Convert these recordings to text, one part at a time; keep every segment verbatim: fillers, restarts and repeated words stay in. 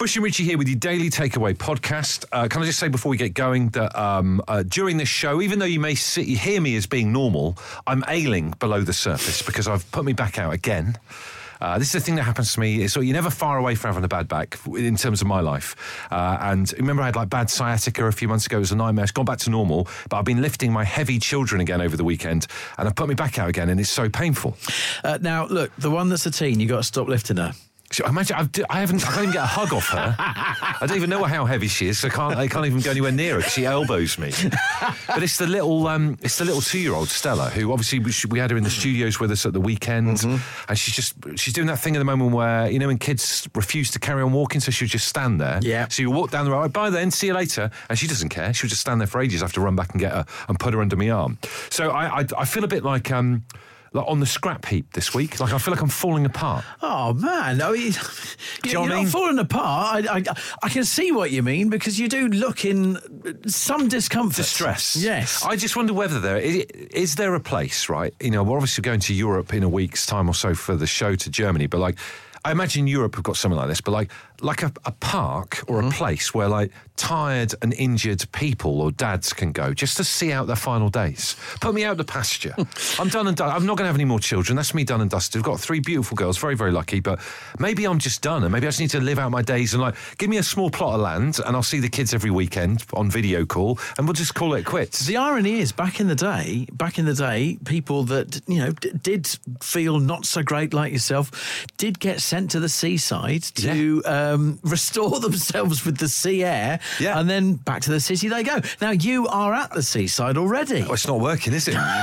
Bush and Richie here with your Daily Takeaway podcast. Uh, can I just say before we get going that um, uh, during this show, even though you may see, you hear me as being normal, I'm ailing below the surface because I've put me back out again. Uh, this is the thing that happens to me. So you're never far away from having a bad back in terms of my life. Uh, and remember I had like bad sciatica a few months ago. It was a nightmare. It's gone back to normal. But I've been lifting my heavy children again over the weekend and I've put me back out again and it's so painful. Uh, now, look, the one that's a teen, you got to stop lifting her. So imagine, I've, I haven't, I can't even get a hug off her. I don't even know how heavy she is, so I can't, I can't even go anywhere near her because she elbows me. But it's the little, um, it's the little two-year-old Stella who obviously we, we had her in the studios with us at the weekend, mm-hmm. and she's just, she's doing that thing at the moment where you know when kids refuse to carry on walking, so she'll just stand there. Yeah. So you walk down the road, bye then, see you later, and she doesn't care. She'll just stand there for ages. I have to run back and get her and put her under my arm. So I, I, I feel a bit like. Um, Like on the scrap heap this week. Like I feel like I'm falling apart. Oh, man. I mean, do you you're know what I mean? not falling apart. I, I, I can see what you mean because you do look in some discomfort. Distress. Yes. I just wonder whether there is, is there a place, right? You know, we're obviously going to Europe in a week's time or so for the show to Germany, but like, I imagine Europe have got something like this, but like like a, a park or mm-hmm. a place where like tired and injured people or dads can go just to see out their final days. Put me out the pasture. I'm done and done. I'm not going to have any more children. That's me done and dusted. I've got three beautiful girls, very, very lucky, but maybe I'm just done and maybe I just need to live out my days and like give me a small plot of land and I'll see the kids every weekend on video call and we'll just call it quits. The irony is back in the day, back in the day, people that, you know, d- did feel not so great like yourself did get sent to the seaside to yeah. um, restore themselves with the sea air yeah. and then back to the city they go. Now, you are at the seaside already. Oh, it's not working, is it? And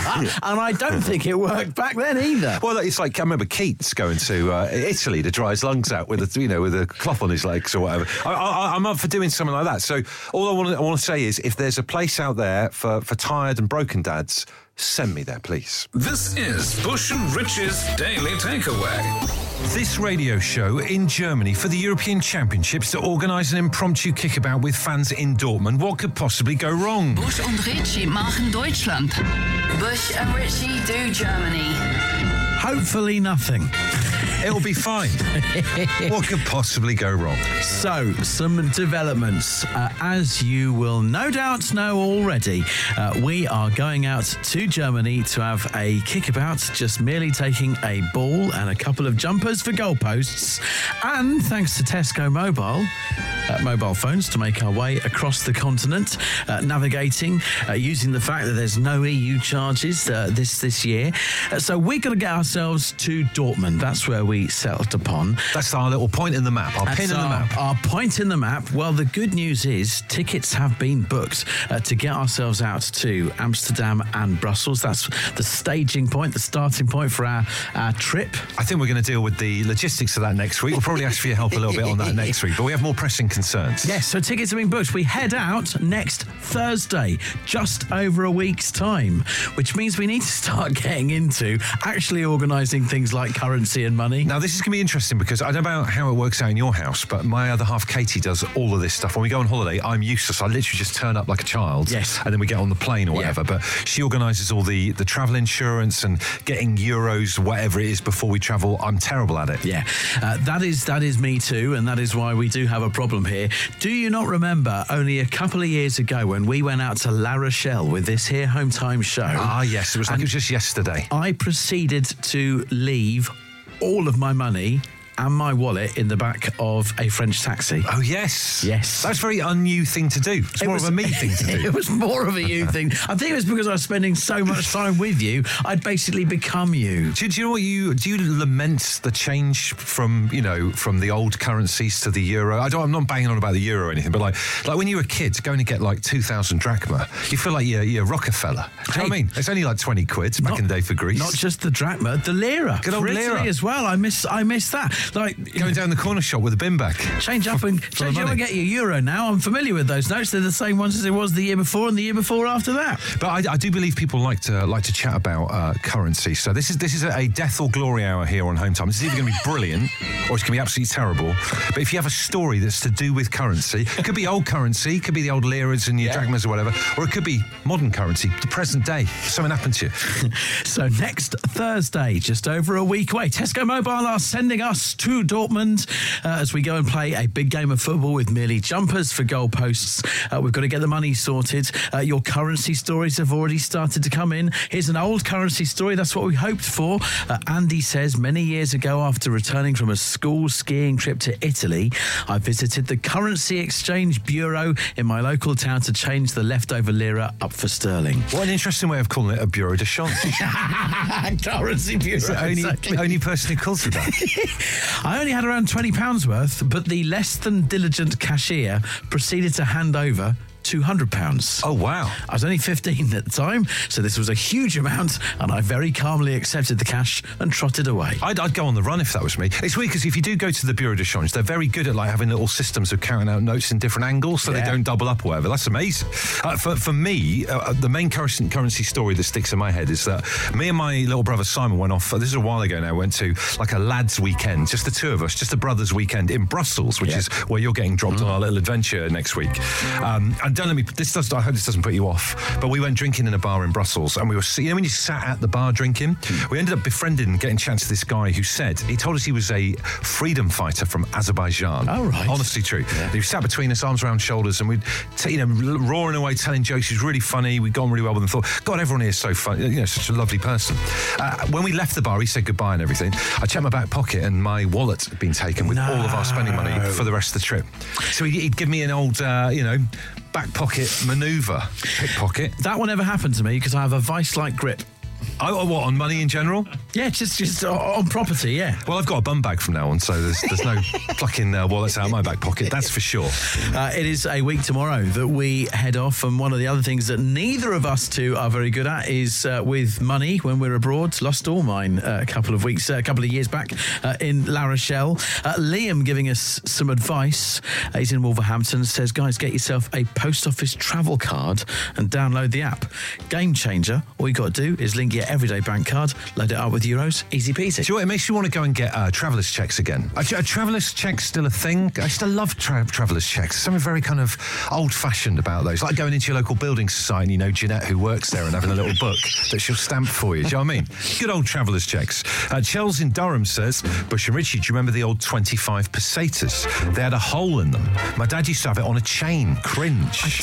I don't think it worked back then either. Well, it's like, I remember Keats going to uh, Italy to dry his lungs out with a, you know, with a cloth on his legs or whatever. I, I, I'm up for doing something like that. So all I want to I want to say is if there's a place out there for, for tired and broken dads, send me there, please. This is Bush and Rich's Daily Takeaway. This radio show in Germany for the European Championships to organise an impromptu kickabout with fans in Dortmund. What could possibly go wrong? Bush und Richie machen Deutschland. Bush and Richie do Germany. Hopefully nothing. It'll be fine. What could possibly go wrong? So, some developments. Uh, as you will no doubt know already, uh, we are going out to Germany to have a kickabout, just merely taking a ball and a couple of jumpers for goalposts. And thanks to Tesco Mobile, uh, mobile phones to make our way across the continent, uh, navigating, uh, using the fact that there's no E U charges uh, this, this year. Uh, so we're going to get ourselves to Dortmund. That's where we settled upon. That's our little point in the map, our That's pin in our, the map. Our point in the map. Well, the good news is tickets have been booked uh, to get ourselves out to Amsterdam and Brussels. That's the staging point, the starting point for our, our trip. I think we're going to deal with the logistics of that next week. We'll probably ask for your help a little bit on that next week, but we have more pressing concerns. Yes, so tickets have been booked. We head out next Thursday, just over a week's time, which means we need to start getting into actually organising things like currency and money. Now, this is going to be interesting because I don't know how it works out in your house, but my other half, Katie, does all of this stuff. When we go on holiday, I'm useless. I literally just turn up like a child. Yes. And then we get on the plane or whatever. Yeah. But she organises all the, the travel insurance and getting euros, whatever it is, before we travel. I'm terrible at it. Yeah. Uh, that is that is me too, and that is why we do have a problem here. Do you not remember only a couple of years ago when we went out to La Rochelle with this here Home Time show? Ah, yes. It was like it was just yesterday. I proceeded to leave all of my money and my wallet in the back of a French taxi. Oh, yes. Yes. That's a very un-you thing to do. It's it more was, of a me thing to do. It was more of a you thing. I think it was because I was spending so much time with you, I'd basically become you. Do, do you know what you... Do you lament the change from, you know, from the old currencies to the euro? I don't, I'm not banging on about the euro or anything, but like like when you were a kid, going to get like two thousand drachma, you feel like you're, you're Rockefeller. Do you hey, know what I mean? It's only like twenty quid back not, in the day for Greece. Not just the drachma, the lira. Good old for lira. Italy as well. I miss, I miss that. Like going down the corner shop with a bin bag. Change up and change up and get your euro now. I'm familiar with those notes. They're the same ones as it was the year before and the year before after that. But I, I do believe people like to like to chat about uh, currency. So this is this is a death or glory hour here on Home Time. This is either going to be brilliant or it's going to be absolutely terrible. But if you have a story that's to do with currency, it could be old currency, it could be the old liras and your yeah. drachmas or whatever, or it could be modern currency, the present day. Something happened to you. So next Thursday, just over a week away, Tesco Mobile are sending us to Dortmund uh, as we go and play a big game of football with merely jumpers for goalposts. Uh, we've got to get the money sorted. Uh, your currency stories have already started to come in. Here's an old currency story. That's what we hoped for. Uh, Andy says, many years ago, after returning from a school skiing trip to Italy, I visited the Currency Exchange Bureau in my local town to change the leftover lira up for sterling. What an interesting way of calling it a bureau de change. Currency Bureau. It's the only, exactly. only person who calls it that. I only had around twenty pounds worth, but the less than diligent cashier proceeded to hand over two hundred pounds. Oh, wow. I was only fifteen at the time, so this was a huge amount, and I very calmly accepted the cash and trotted away. I'd, I'd go on the run if that was me. It's weird because if you do go to the Bureau de Change, they're very good at like having little systems of counting out notes in different angles so Yeah. they don't double up or whatever. That's amazing. Uh, for, for me, uh, the main currency, currency story that sticks in my head is that me and my little brother Simon went off, this is a while ago now, went to like a lads weekend, just the two of us, just a brothers weekend in Brussels, which Yeah. is where you're getting dropped Mm. on our little adventure next week. Um, and don't let me, this does, I hope this doesn't put you off, but we went drinking in a bar in Brussels and we were, you know, when you sat at the bar drinking, we ended up befriending and getting a chance to this guy who said, he told us he was a freedom fighter from Azerbaijan. Oh, right. Honestly true. Yeah. He sat between us, arms around shoulders, and we'd, t- you know, roaring away, telling jokes. He was really funny. We'd gone really well with him. Thought, God, everyone here is so funny. You know, such a lovely person. Uh, when we left the bar, he said goodbye and everything. I checked my back pocket and my wallet had been taken with No. all of our spending money for the rest of the trip. So he'd, he'd give me an old, uh, you know, back pocket manoeuvre, pickpocket. That will never happen to me because I have a vice-like grip. Oh, what, on money in general? Yeah, just just on property, yeah. Well, I've got a bum bag from now on, so there's there's no plucking uh, wallets out of my back pocket, that's for sure. Uh, it is a week tomorrow that we head off, and one of the other things that neither of us two are very good at is uh, with money when we're abroad. Lost all mine uh, a couple of weeks, uh, a couple of years back uh, in La Rochelle. Uh, Liam giving us some advice. Uh, he's in Wolverhampton, says, guys, get yourself a post office travel card and download the app. Game changer. All you got to do is link your everyday bank card, load it up with euros, easy peasy. Do you know what, it makes you want to go and get uh, traveller's checks again. Are, are traveller's checks still a thing? I still love tra- traveller's checks. There's something very kind of old-fashioned about those. Like going into your local building society and you know Jeanette who works there and having a little book that she'll stamp for you. Do you know what I mean? Good old traveller's checks. Uh, Chels in Durham says, Bush and Richie, do you remember the old twenty-five pesetas? They had a hole in them. My dad used to have it on a chain. Cringe.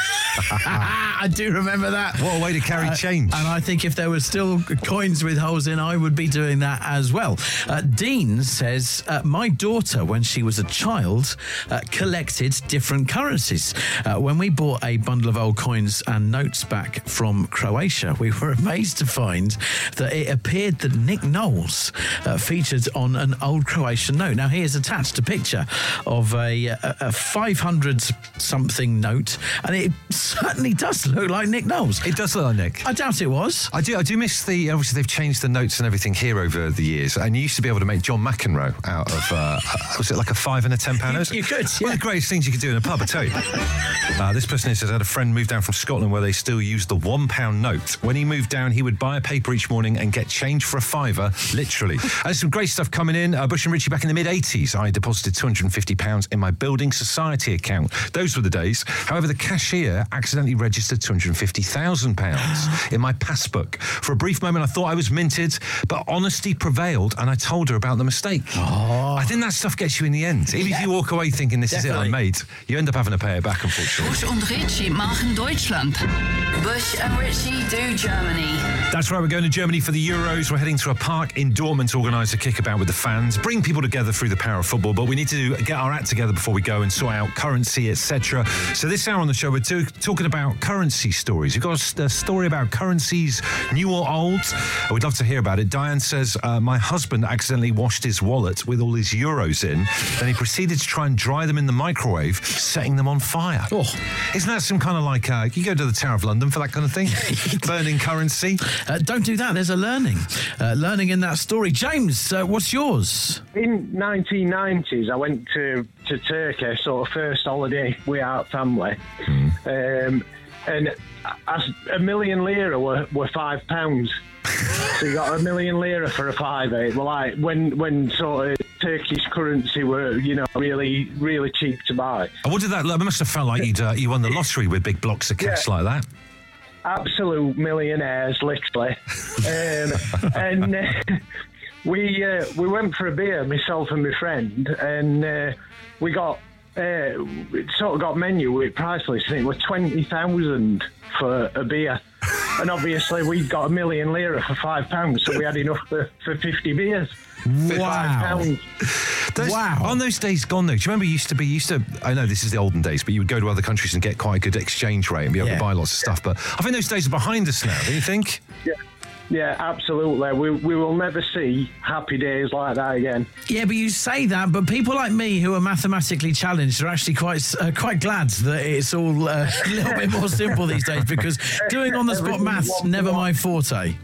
I do remember that. What a way to carry Uh, change. And I think if there were still coins with holes in, I would be doing that as well. Uh, Dean says, uh, my daughter, when she was a child, uh, collected different currencies. Uh, when we bought a bundle of old coins and notes back from Croatia, we were amazed to find that it appeared that Nick Knowles uh, featured on an old Croatian note. Now, here's attached a picture of a, a, a five hundred something note, and it certainly does look like Nick Knowles. It does look like Nick. I doubt it was. I do I do miss the, obviously they've changed the notes and everything here over the years, and you used to be able to make John McEnroe out of, uh, was it like a five and a ten pound? You- you could, One yeah. of the greatest things you could do in a pub, I tell you. Uh, this person here says, I had a friend move down from Scotland where they still use the one pound note. When he moved down, he would buy a paper each morning and get change for a fiver, literally. And there's some great stuff coming in. Uh, Bush and Richie, back in the mid-eighties, I deposited two hundred fifty pounds in my building society account. Those were the days. However, the cashier accidentally registered two hundred fifty thousand pounds in my passbook. For a brief moment, I thought I was minted, but honesty prevailed, and I told her about the mistake. Oh. I think that stuff gets you in the end. Even Yeah. if you walk away thinking this Definitely. is it, I'm made, you end up having to pay it back, unfortunately. Bush und Richie machen Deutschland. Bush and Richie do Germany. That's right, we're going to Germany for the Euros. We're heading to a park in Dortmund to organise a kickabout with the fans, bring people together through the power of football, but we need to get our act together before we go and sort out currency, et cetera. So this hour on the show, we're to- talking about currency stories. You've got a, a story about currencies, new or old. We'd love to hear about it. Diane says, uh, my husband accidentally washed his wallet with all his euros in, then he proceeded to try and dry them in the microwave, setting them on fire. Oh. Isn't that some kind of like, uh, you go to the Tower of London for that kind of thing? Burning currency? Uh, don't do that. There's a learning. Uh, learning in that story. James, uh, what's yours? In nineteen nineties, I went to, to Turkey, sort of first holiday with our family. Um, and as a million lira were, were five pounds. So you got a million lira for a fiver. Well, like when when sort of Turkish currency were, you know, really really cheap to buy. And what did that look? It must have felt like you'd uh, you won the lottery with big blocks of cash Yeah. like that. Absolute millionaires, literally. um, and uh, we uh, we went for a beer, myself and my friend, and uh, we got uh, we sort of got menu with price list, and it was twenty thousand for a beer. And obviously we'd got a million lira for five pounds, so we had enough for, for fifty beers. For Wow. five pounds. Those, Wow. On those days gone, though, do you remember you used to be, used to, I know this is the olden days, but you would go to other countries and get quite a good exchange rate and be able Yeah. to buy lots of stuff. But I think those days are behind us now, don't you think? Yeah, yeah, absolutely. We we will never see happy days like that again. Yeah, but you say that, but people like me who are mathematically challenged are actually quite uh, quite glad that it's all uh, a little bit more simple these days, because doing on-the-spot Everything's maths, one for never one. my forte.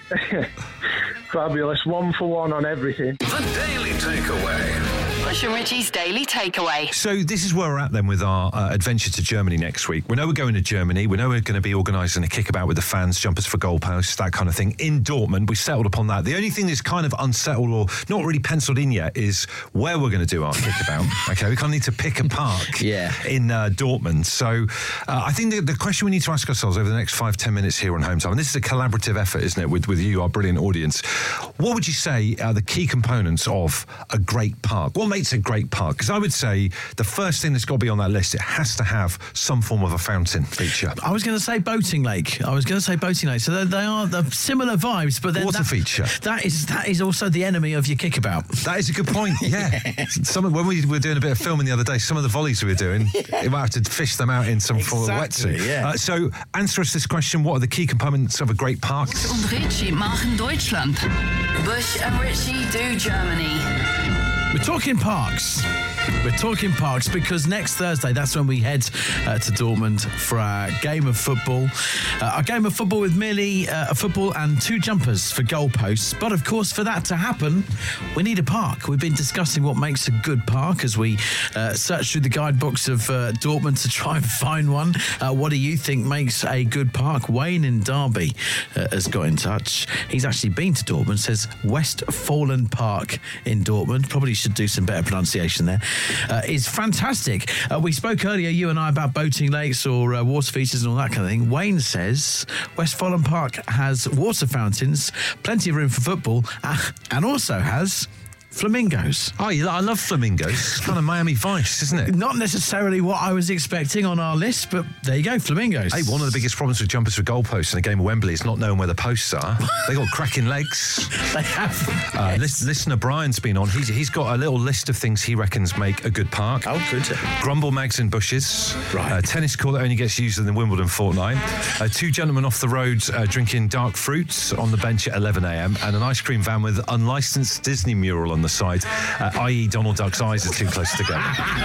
Fabulous, one for one on everything. The Daily Takeaway. Bush and Richie's Daily Takeaway. So this is where we're at then with our uh, adventure to Germany next week. We know we're going to Germany. We know we're going to be organising a kickabout with the fans, jumpers for goalposts, that kind of thing, in Dortmund. We settled upon that. The only thing that's kind of unsettled or not really penciled in yet is where we're going to do our kickabout. Okay, we kind of need to pick a park Yeah. in uh, Dortmund. So uh, I think the, the question we need to ask ourselves over the next five, ten minutes here on Home Time, and this is a collaborative effort, isn't it, with, with you, our brilliant audience. What would you say are the key components of a great park? What makes a great park? Because I would say the first thing that's got to be on that list, it has to have some form of a fountain feature. I was going to say boating lake. I was going to say boating lake. So they, they are the similar vibes, but then Water that, feature. That is that is also the enemy of your kickabout. That is a good point, yeah. Some of, when we were doing a bit of filming the other day, some of the volleys we were doing, you might have to fish them out in some form of Exactly, wetsuit. yeah. Uh, so answer us this question, what are the key components of a great park? Und Richie machen Deutschland. Bush and Richie do Germany. We're talking parks. We're talking parks because next Thursday, that's when we head uh, to Dortmund for our game of football. Uh, our game of football with merely uh, a football and two jumpers for goalposts. But of course, for that to happen, we need a park. We've been discussing what makes a good park as we uh, search through the guidebooks of uh, Dortmund to try and find one. Uh, what do you think makes a good park? Wayne in Derby uh, has got in touch. He's actually been to Dortmund, says Westfalen Park in Dortmund. Probably should do some better pronunciation there. Uh, is fantastic. Uh, we spoke earlier, you and I, about boating lakes or uh, water features and all that kind of thing. Wayne says Westfalen Park has water fountains, plenty of room for football, uh, and also has flamingos. Oh, you, I love flamingos. It's kind of Miami Vice, isn't it? Not necessarily what I was expecting on our list, but there you go, flamingos. Hey, one of the biggest problems with jumpers for goalposts in a game of Wembley is not knowing where the posts are. They got cracking legs. They have. Uh, lis- listener Brian's been on. He's, he's got a little list of things he reckons make a good park. Oh, good. Grumble mags and bushes. Right. Uh, tennis court that only gets used in the Wimbledon fortnight. Uh, two gentlemen off the road uh, drinking dark fruits on the bench at eleven a.m. and an ice cream van with unlicensed Disney mural on the side, uh, that is. Donald Duck's eyes are too close together.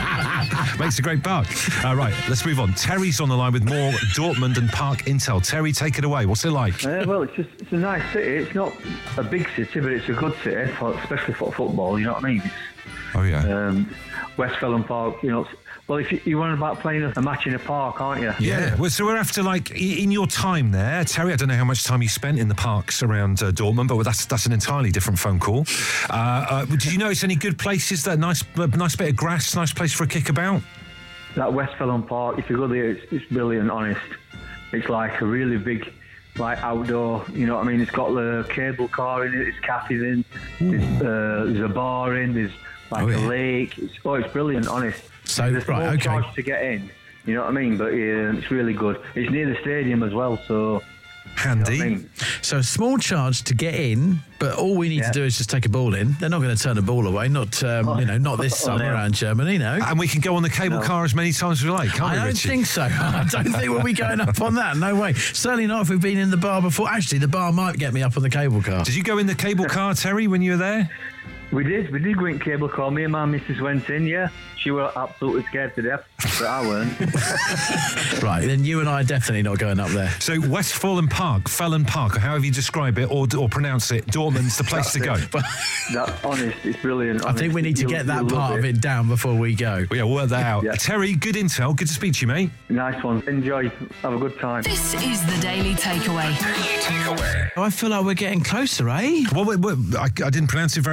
Makes a great park. Uh, right, let's move on. Terry's on the line with more Dortmund and park intel. Terry, take it away. What's it like? Uh, well, it's just it's a nice city. It's not a big city, but it's a good city, for, especially for football. You know what I mean? It's, Oh, yeah. um, Westfalen Park. You know, it's, well, if you, you're worrying about playing a match in a park, aren't you? Yeah. Well, so we're after, like, i- in your time there, Terry, I don't know how much time you spent in the parks around uh, Dortmund, but that's that's an entirely different phone call. Uh, uh, did you notice any good places? That nice, uh, nice bit of grass, nice place for a kickabout? That Westfalen Park. If you go there, it's, it's brilliant. Honest, it's like a really big, like outdoor. You know what I mean? It's got the cable car in it. There's cafes in. There's, uh, there's a bar in. There's like Oh, yeah. a lake. It's, oh, it's brilliant. Honest. So, There's right, no okay. charge to get in. You know what I mean? But uh, it's really good. It's near the stadium as well, so. Handy. You know what I mean? So a small charge to get in, but all we need Yeah. to do is just take a ball in. They're not going to turn a ball away. Not um, you know, not this Oh, summer no. around Germany. No. And we can go on the cable No. car as many times as we like, can't I we, don't Richie? think so. I don't think we'll be going up on that. No way. Certainly not if we've been in the bar before. Actually, the bar might get me up on the cable car. Did you go in the cable car, Terry, when you were there? We did. We did go in cable car. Me and my missus went in, yeah. She was absolutely scared to death, but I weren't. Right, then you and I are definitely not going up there. So Westfalen Park, Fallon Park, or however you describe it or, or pronounce it, Dortmund's the place to go. But That, honest, it's brilliant. I think we need to get that part of it down before we go. Well, yeah, work that out. Yeah. Terry, good intel. Good to speak to you, mate. Nice one. Enjoy. Have a good time. This is the Daily Takeaway. Daily Takeaway. I feel like we're getting closer, eh? Well, we, we, I, I didn't pronounce it very well, but what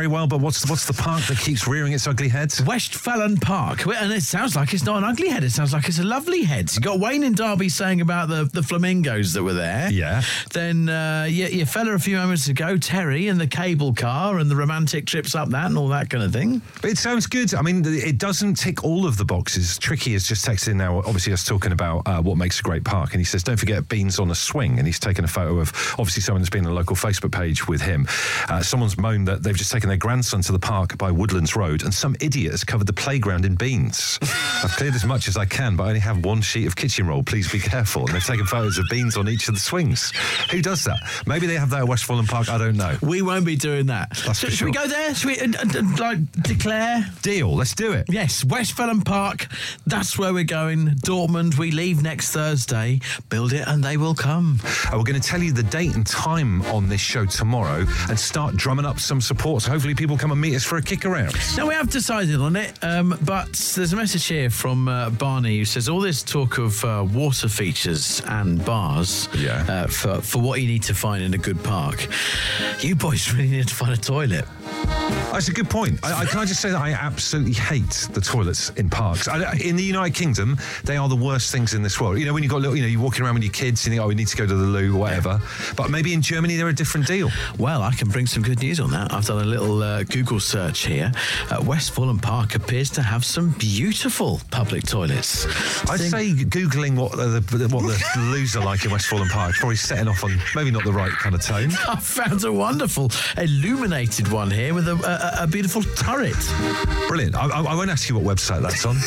What's what's the park that keeps rearing its ugly head? Westphalen Park. Well, and it sounds like it's not an ugly head. It sounds like it's a lovely head. You got Wayne in Derby saying about the, the flamingos that were there. Yeah. Then uh, your, your fella a few moments ago, Terry, and the cable car and the romantic trips up that and all that kind of thing. But it sounds good. I mean, it doesn't tick all of the boxes. Tricky has just texted in now, obviously us talking about uh, what makes a great park. And he says, don't forget Beans on a Swing. And he's taken a photo of, obviously, someone that's been on a local Facebook page with him. Uh, someone's moaned that they've just taken their grandson to the park by Woodlands Road and some idiot has covered the playground in beans. I've cleared as much as I can, but I only have one sheet of kitchen roll. Please be careful. And they've taken photos of beans on each of the swings. Who does that? Maybe they have that at Westphalen Park. I don't know. We won't be doing that. That's So, for should we sure. go there? Should we uh, uh, like declare? Deal. Let's do it. Yes, Westphalen Park. That's where we're going. Dortmund. We leave next Thursday. Build it, and they will come. Uh, we're going to tell you the date and time on this show tomorrow and start drumming up some support. So hopefully people come and meet us for a kick around. Now, we have decided on it, um, but there's a message here from uh, Barney who says all this talk of uh, water features and bars Yeah. uh, for, for what you need to find in a good park. You boys really need to find a toilet. That's a good point. I, I, can I just say that I absolutely hate the toilets in parks. I, in the United Kingdom, they are the worst things in this world. You know, when you've got little, you know, you're walking around with your kids, you think, oh, we need to go to the loo or whatever. But maybe in Germany, they're a different deal. Well, I can bring some good news on that. I've done a little uh, Google search here. Uh, Westphalen Park appears to have some beautiful public toilets. I'd Think- say Googling what the, the, what the loos are like in Westphalen Park is probably setting off on maybe not the right kind of tone. I found a wonderful illuminated one here with a, a, a beautiful turret. Brilliant. I, I, I won't ask you what website that's on.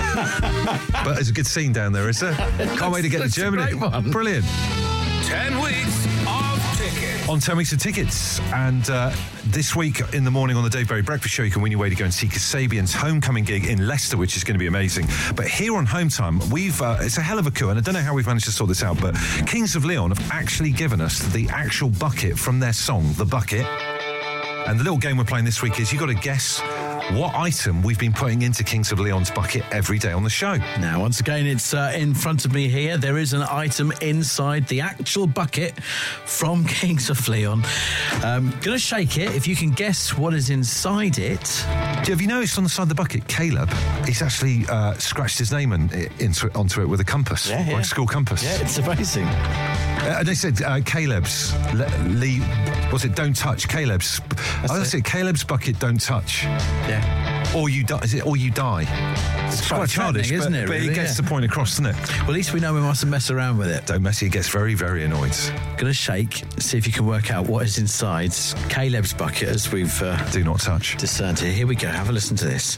But there's a good scene down there, is there? Can't wait to get to That's a Germany. great one. Brilliant. Ten weeks of tickets. On ten weeks of tickets. And uh, this week in the morning on the Dave Berry Breakfast Show, you can win your way to go and see Kasabian's homecoming gig in Leicester, which is going to be amazing. But here on Home Time, we've uh, it's a hell of a coup, and I don't know how we've managed to sort this out, but Kings of Leon have actually given us the actual bucket from their song, The Bucket. And the little game we're playing this week is you've got to guess what item we've been putting into Kings of Leon's bucket every day on the show. Now, once again, it's uh, in front of me here. There is an item inside the actual bucket from Kings of Leon. Um, gonna shake it. If you can guess what is inside it. Have you noticed on the side of the bucket, Caleb, he's actually uh, scratched his name in, into it, onto it with a compass, Yeah, yeah. like a school compass. Yeah, it's amazing. Uh, they said uh, Caleb's, le, le, what's it, don't touch, Caleb's. That's oh, that's it. it, Caleb's bucket, don't touch. Yeah. Or you die, is it, or you die? It's quite quite childish, threatening, isn't but, it, but really? it gets Yeah. the point across, doesn't it? Well, at least we know we mustn't mess around with it. Don't mess, he gets very, very annoyed. Gonna shake, see if you can work out what is inside Caleb's bucket as we've uh, Do not touch. discerned here. Here we go. Have a listen to this.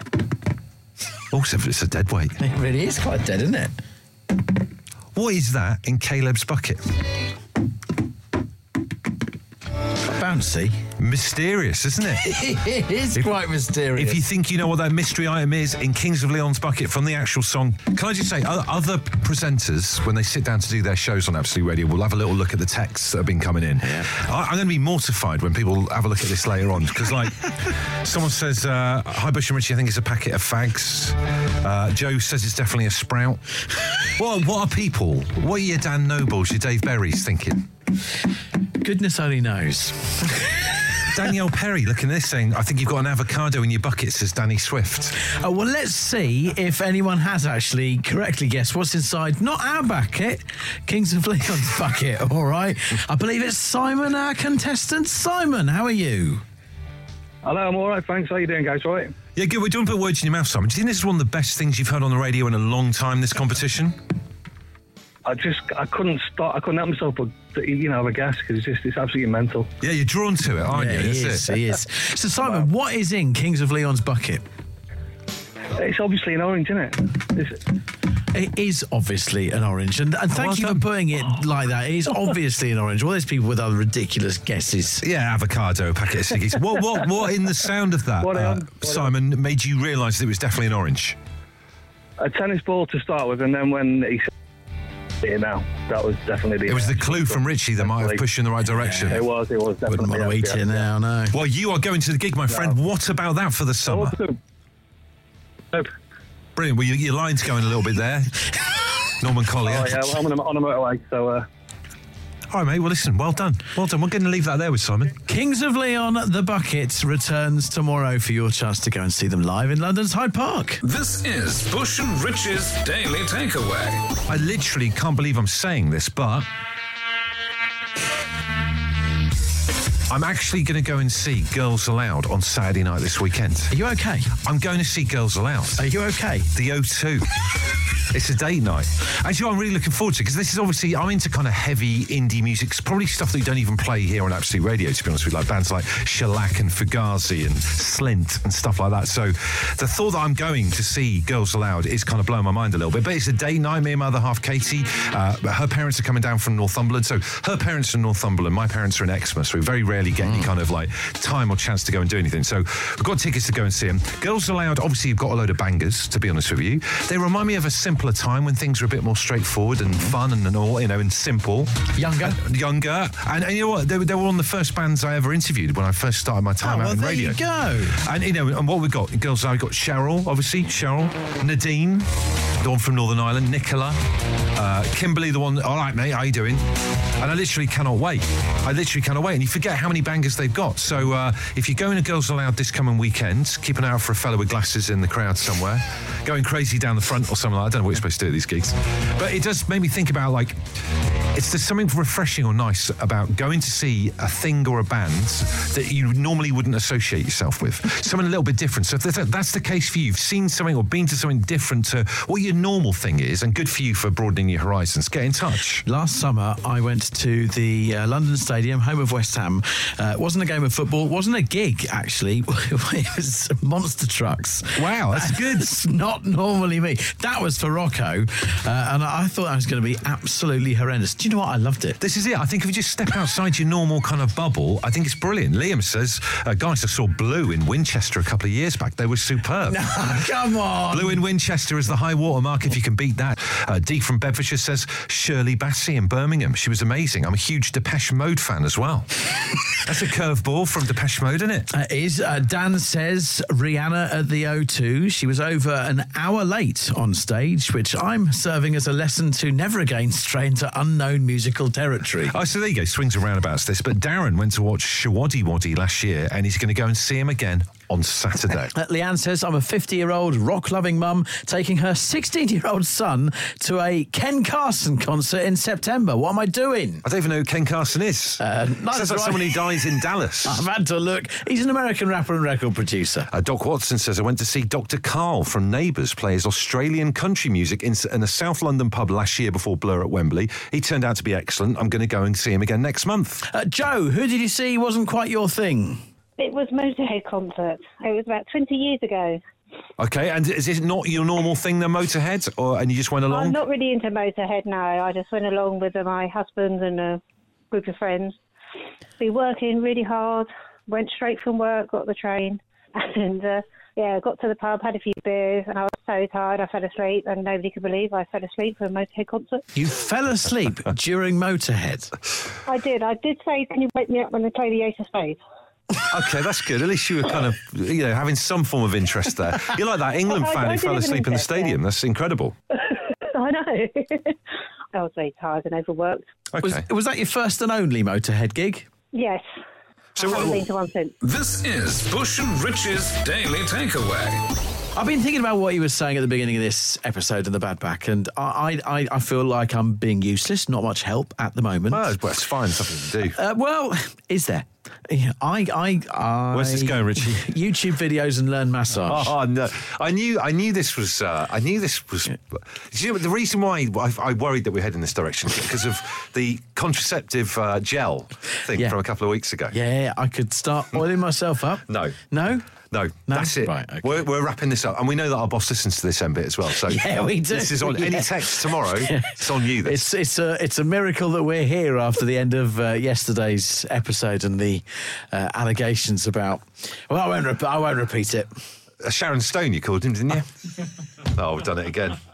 Also, it's a dead weight. It really is quite dead, isn't it? What is that in Caleb's bucket? Bouncy. Mysterious, isn't it? It is quite mysterious. If you think you know what that mystery item is in Kings of Leon's bucket from the actual song, can I just say, o- other presenters, when they sit down to do their shows on Absolute Radio, will have a little look at the texts that have been coming in. Yeah. I- I'm going to be mortified when people have a look at this later on, because, like, someone says, uh, hi, Bush and Richie, I think it's a packet of fags. Uh, Joe says it's definitely a sprout. What, what are people? What are your Dan Nobles, your Dave Berrys thinking? Goodness only knows. Danielle Perry looking at this saying, I think you've got an avocado in your bucket, says Danny Swift. Oh, well, let's see if anyone has actually correctly guessed what's inside, not our bucket, Kings of Leon's bucket, all right? I believe it's Simon, our contestant. Simon, how are you? Hello, I'm all right, thanks. How you doing, guys? All right? Yeah, good. We don't put words in your mouth, Simon. Do you think this is one of the best things you've heard on the radio in a long time, this competition? I just, I couldn't stop, I couldn't help myself but, you know, have a guess, because it's just, it's absolutely mental. Yeah, you're drawn to it, aren't yeah, you? he That's is, he is. So, Simon, what is in Kings of Leon's bucket? It's obviously an orange, isn't it? It's, It is obviously an orange, and, and thank Well you done. for putting it like that. It is obviously an orange. Well, there's people with other ridiculous guesses. Yeah, avocado, packet of ciggies. what, what, what in the sound of that, What uh, on? What Simon, made you realise that it was definitely an orange? a tennis ball to start with, and then when he said it now, that was definitely the... It was the clue from Richie that might have pushed you in the right direction. It was, it was definitely... Wouldn't want to yeah, eat it yeah. now, no. Well, you are going to the gig, my friend. What about that for the summer? Awesome. Nope. Brilliant. Well, your, your line's going a little bit there. Norman Collier. Oh, yeah, well, I'm on a, on a motorway, so... Uh, All right, mate. Well, listen, well done. Well done. We're going to leave that there with Simon. Kings of Leon, The Bucket, returns tomorrow for your chance to go and see them live in London's Hyde Park. This is Bush and Rich's Daily Takeaway. I literally can't believe I'm saying this, but I'm actually going to go and see Girls Aloud on Saturday night this weekend. Are you okay? I'm going to see Girls Aloud. Are you okay? The O two. It's a date night. Actually, I'm really looking forward to it because this is obviously, I'm into kind of heavy indie music. It's probably stuff that you don't even play here on Absolute Radio, to be honest with you, like bands like Shellac and Fugazi and Slint and stuff like that. So the thought that I'm going to see Girls Aloud is kind of blowing my mind a little bit. But it's a date night. Me and my other half, Katie, uh, her parents are coming down from Northumberland. So her parents are in Northumberland. My parents are in Exmouth. So we very rarely get mm. any kind of like time or chance to go and do anything. So we've got tickets to go and see them. Girls Aloud, obviously, you've got a load of bangers, to be honest with you. They remind me of a simple time when things are a bit more straightforward and fun and, and all, you know, and simple. Younger. And, younger. And, and you know what? They, they were one of the first bands I ever interviewed when I first started my time oh, out well, in there radio. You go. And, you know, and what we've got, girls, I've got Cheryl, obviously, Cheryl, Nadine, the one from Northern Ireland, Nicola, uh, Kimberly, the one, all right, mate, how you doing? And I literally cannot wait. I literally cannot wait. And you forget how many bangers they've got. So uh, if you're going to Girls Aloud this coming weekend, keep an eye out for a fellow with glasses in the crowd somewhere, going crazy down the front or something like that. I don't know what you're supposed to do at these gigs. But it does make me think about, like, it's there's something refreshing or nice about going to see a thing or a band that you normally wouldn't associate yourself with. Something a little bit different. So if that's the case for you, you've seen something or been to something different to what your normal thing is, and good for you for broadening your horizons, get in touch. Last summer, I went to the uh, London Stadium, home of West Ham. Uh, it wasn't a game of football. It wasn't a gig, actually. It was monster trucks. Wow, that's good. It's not normally me. That was for Rocco, uh, and I thought that was going to be absolutely horrendous. Do you know what? I loved it. This is it. I think if you just step outside your normal kind of bubble, I think it's brilliant. Liam says, uh, guys, I saw Blue in Winchester a couple of years back. They were superb. No, come on. Blue in Winchester is the high water mark, if you can beat that. Uh, Dee from Bedfordshire says, Shirley Bassey in Birmingham. She was amazing. I'm a huge Depeche Mode fan as well. That's a curveball from Depeche Mode, isn't it? Uh, is uh, Dan says Rihanna at the O two. She was over an hour late on stage, which I'm serving as a lesson to never again stray into unknown musical territory. Oh, so there you go. Swings and roundabouts this. But Darren went to watch Shawaddy Waddy last year, and he's going to go and see him again on Saturday. Uh, Leanne says, I'm a fifty-year-old rock-loving mum taking her sixteen-year-old son to a Ken Carson concert in September. What am I doing? I don't even know who Ken Carson is. Uh, Sounds like someone who dies in Dallas. I've had to look. He's an American rapper and record producer. Uh, Doc Watson says, I went to see Doctor Carl from Neighbours play his Australian country music in, in a South London pub last year before Blur at Wembley. He turned out to be excellent. I'm going to go and see him again next month. Uh, Joe, who did you see wasn't quite your thing? It was Motorhead concert. It was about twenty years ago. Okay, and is it not your normal thing, the Motorhead, or and you just went along? I'm not really into Motorhead, no. I just went along with my husband and a group of friends. Been working really hard, went straight from work, got the train, and uh, yeah, got to the pub, had a few beers, and I was so tired I fell asleep, and nobody could believe I fell asleep for a Motorhead concert. You fell asleep during Motorhead? I did. I did say, can you wake me up when they play the Ace of Spades? Okay, that's good. At least you were kind of, you know, having some form of interest there. You're like that England I, fan I who fell asleep in the stadium. There. That's incredible. I know. I was very tired and overworked. Okay. Was, was that your first and only Motorhead gig? Yes. So I haven't what, been to one since. This is Bush and Rich's Daily Takeaway. I've been thinking about what you were saying at the beginning of this episode of The Bad Back, and I, I, I feel like I'm being useless, not much help at the moment. well, it's fine, something to do. Uh, well, is there? I, I, I. Where's this going, Richie? YouTube videos and learn massage. Oh no! I knew, I knew this was. Uh, I knew this was. You know, the reason why I, I worried that we head in this direction is because of the contraceptive uh, gel thing Yeah. from a couple of weeks ago. Yeah, I could start oiling myself up. No. No? No, No? that's it. Right, okay. we're, we're wrapping this up, and we know that our boss listens to this end bit as well. So Yeah, we do. This is on Yeah. any text tomorrow. It's on you. This. It's it's a it's a miracle that we're here after the end of uh, yesterday's episode and the uh, allegations about. Well, I won't. Rep- I won't repeat it. Uh, Sharon Stone, you called him, didn't you? Oh, we've done it again.